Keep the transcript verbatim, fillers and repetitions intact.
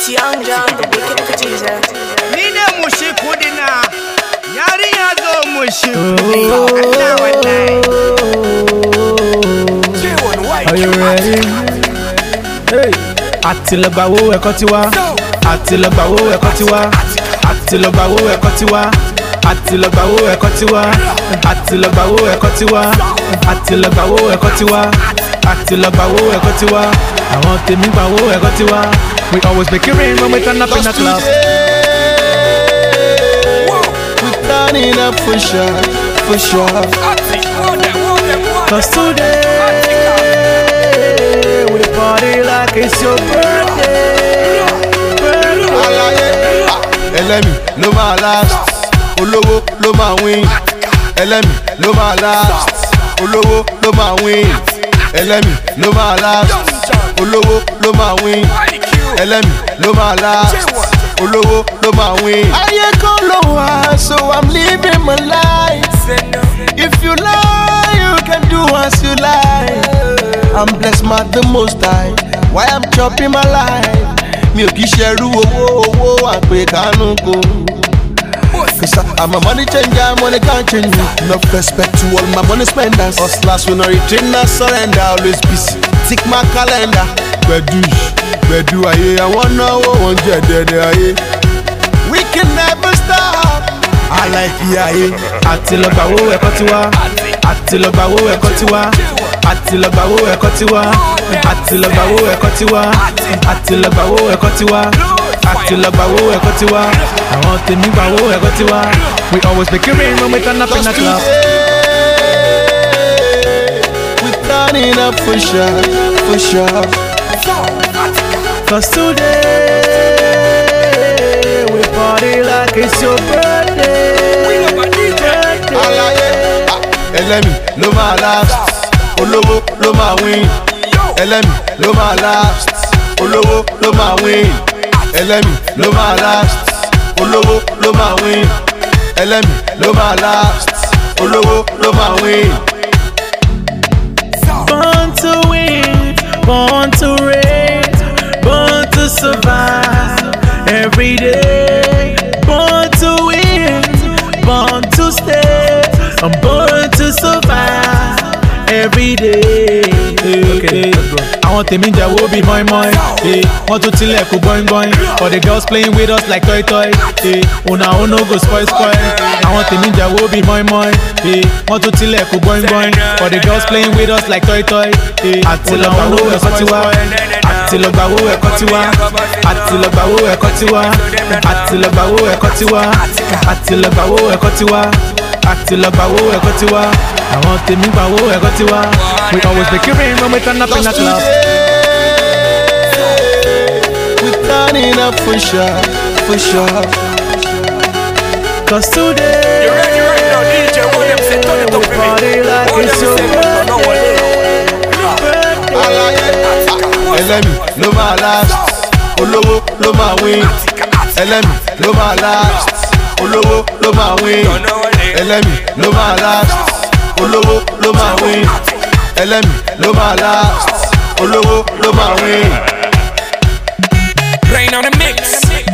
It's Young John, the wicked producer. Nina mushi kudina, yari yazo mushi kudina. Are you ready? Hey, Atilogbawo ẹ̀kọ́ ti wá. Atilogbawo ẹ̀kọ́ ti wá. Atilogbawo ẹ̀kọ́ ti wá. Atilogbawo ẹ̀kọ́ ti wá. Atilogbawo ẹ̀kọ́ ti wá. Atilogbawo ẹ̀kọ́ ti wá. Atilogbawo ẹ̀kọ́ ti wá. Àwọn tèmi gbawo ẹ̀kọ́ ti wá. We always make it rain when we turn up in the club. We turning up for sure, for sure. Cause today we party like it's your birthday. Birthday. Ẹlẹ́mi ló máa last, olówó ló máa win. Ẹlẹ́mi ló máa last, olówó ló máa win. Ẹlẹ́mi ló máa last, olówó ló máa win. Ẹlẹ́mi ló máa last, olówó ló máa win. Ayé kan ló wá, so I'm living my life. If you lie, you can do as you like. I'm blessed by the most high, why I'm chopping my life. Mi ò kì í ṣẹrú owó owó àpè kánú kò. Cause I, I'm a money changer, money can't change me. Enough respect to all my money spenders. Hustlers will not retreat, not surrender. Always busy, tick my calendar. Bedu, bedu aye, I want no one jet there aye. We can never stop. I like the aye. Atilogbawo ẹ̀kọ́ ti wá. Atilogbawo ẹ̀kọ́ ti wá. Atilogbawo ẹ̀kọ́ ti wá. Atilogbawo ẹ̀kọ́ ti wá. Atilogbawo ẹ̀kọ́ ti wá. Atilogbawo ẹ̀kọ́ ti wá. Àwọn tèmi gbawo ẹ̀kọ́ ti wá. We always make it rain when we turn up in the club. We turning up for sure, for sure. Cause today we party like it's your birthday. Ẹlẹ́mi ló máa last, olówó ló máa win. Ẹlẹ́mi ló máa last, olówó ló máa win. Ẹlẹ́mi ló máa last, olówó ló máa win. Ẹlẹ́mi ló máa last, olówó ló máa win. Born to win, born to reign, born to survive every day. Born to win, born to stay. I'm born to survive every day. Okay, àwọn tèmi ń jẹ́wọ́ bí mọ́ínmọ́ín. Wọ́n tún tilẹ̀kùn gbọ́ngbọ́n. For the girls playing with us like toy toy. Una ono go spoil spoil. Àwọn tèmi ń jẹ́wọ́ bí mọ́ínmọ́ín. Wọ́n tún tilẹ̀kùn gbọ́ngbọ́n. For the girls playing with us like toy toy. Atilogbawo ẹ̀kọ́ ti wá. Atilogbawo ẹ̀kọ́ ti wá. Atilogbawo ẹ̀kọ́ ti wá. Atilogbawo ẹ̀kọ́ ti wá. Atilogbawo ẹ̀kọ́ ti wá. Atilogbawo ẹ̀kọ́ ti wá. Àwọn tèmi gbawo ẹ̀kọ́ ti wá. We always make it rain when we turn up in the club. We turning up for sure, for sure. Cause today You ready right now, D J William say turn it up we for party me. like it's your birthday. Ẹlẹ́mi ló máa last, olówó ló máa win. Ẹlẹ́mi ló máa last, olówó ló máa win. Ẹlẹ́mi ló máa last, olówó ló máa win. Ẹlẹ́mi ló máa last, olówó ló máa win. Rain on the mix.